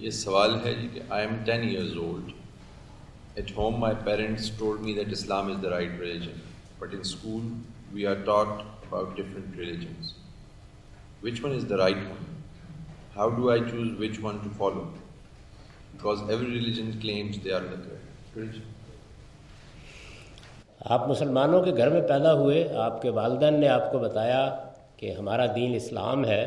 یہ سوال ہے جی کہ I am 10 years old. At home my parents told me that Islam is the right religion, but in school we are taught about different religions. Which one is the right one? How do I choose which one to follow? Because every religion claims they are the correct religion. آپ مسلمانوں کے گھر میں پیدا ہوئے، آپ کے والدین نے آپ کو بتایا کہ ہمارا دین اسلام ہے.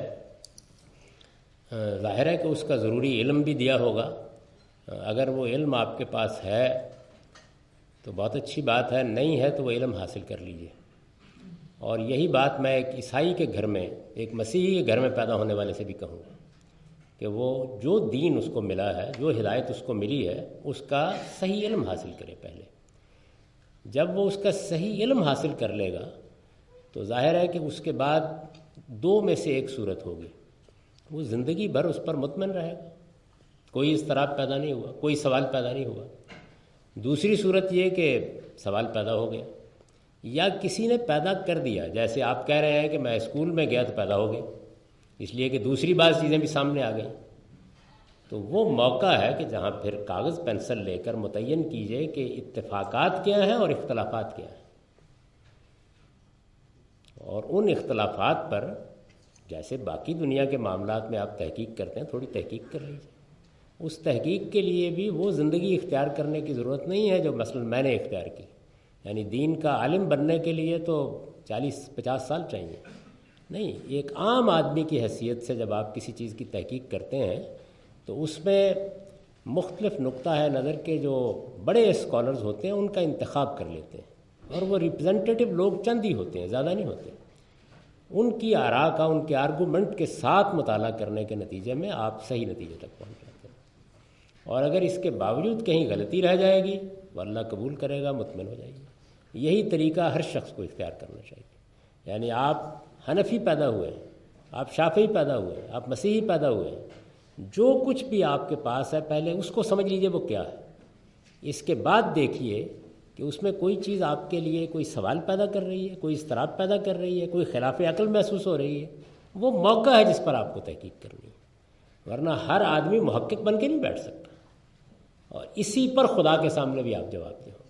ظاہر ہے کہ اس کا ضروری علم بھی دیا ہوگا. اگر وہ علم آپ کے پاس ہے تو بہت اچھی بات ہے، نہیں ہے تو وہ علم حاصل کر لیجئے. اور یہی بات میں ایک عیسائی کے گھر میں، ایک مسیحی کے گھر میں پیدا ہونے والے سے بھی کہوں گا کہ وہ جو دین اس کو ملا ہے، جو ہدایت اس کو ملی ہے، اس کا صحیح علم حاصل کرے پہلے. جب وہ اس کا صحیح علم حاصل کر لے گا تو ظاہر ہے کہ اس کے بعد دو میں سے ایک صورت ہوگی، وہ زندگی بھر اس پر مطمئن رہے گا، کوئی اضطراب پیدا نہیں ہوا، کوئی سوال پیدا نہیں ہوا. دوسری صورت یہ کہ سوال پیدا ہو گیا یا کسی نے پیدا کر دیا، جیسے آپ کہہ رہے ہیں کہ میں اسکول میں گیا تو پیدا ہو گیا، اس لیے کہ دوسری بعض چیزیں بھی سامنے آ گئیں. تو وہ موقع ہے کہ جہاں پھر کاغذ پینسل لے کر متعین کیجئے کہ اتفاقات کیا ہیں اور اختلافات کیا ہیں، اور ان اختلافات پر جیسے باقی دنیا کے معاملات میں آپ تحقیق کرتے ہیں، تھوڑی تحقیق کر لیجیے. اس تحقیق کے لیے بھی وہ زندگی اختیار کرنے کی ضرورت نہیں ہے جو مثلا میں نے اختیار کی. یعنی دین کا عالم بننے کے لیے تو 40-50 سال چاہیے نہیں. ایک عام آدمی کی حیثیت سے جب آپ کسی چیز کی تحقیق کرتے ہیں تو اس میں مختلف نقطہ ہے نظر کے جو بڑے اسکالرز ہوتے ہیں ان کا انتخاب کر لیتے ہیں، اور وہ ریپرزنٹیٹیو لوگ چند ہی ہوتے ہیں، زیادہ نہیں ہوتے. ان کی آراء کا، ان کے آرگومنٹ کے ساتھ مطالعہ کرنے کے نتیجے میں آپ صحیح نتیجے تک پہنچ جاتے ہیں. اور اگر اس کے باوجود کہیں غلطی رہ جائے گی وہ اللہ قبول کرے گا، مطمئن ہو جائے گی. یہی طریقہ ہر شخص کو اختیار کرنا چاہیے. یعنی آپ حنفی پیدا ہوئے ہیں، آپ شافعی پیدا ہوئے ہیں، آپ مسیحی پیدا ہوئے ہیں، جو کچھ بھی آپ کے پاس ہے پہلے اس کو سمجھ لیجئے وہ کیا ہے. اس کے بعد دیکھیے کہ اس میں کوئی چیز آپ کے لیے کوئی سوال پیدا کر رہی ہے، کوئی اضطراب پیدا کر رہی ہے، کوئی خلاف عقل محسوس ہو رہی ہے، وہ موقع ہے جس پر آپ کو تحقیق کرنی ہے. ورنہ ہر آدمی محقق بن کے نہیں بیٹھ سکتا، اور اسی پر خدا کے سامنے بھی آپ جواب دیں.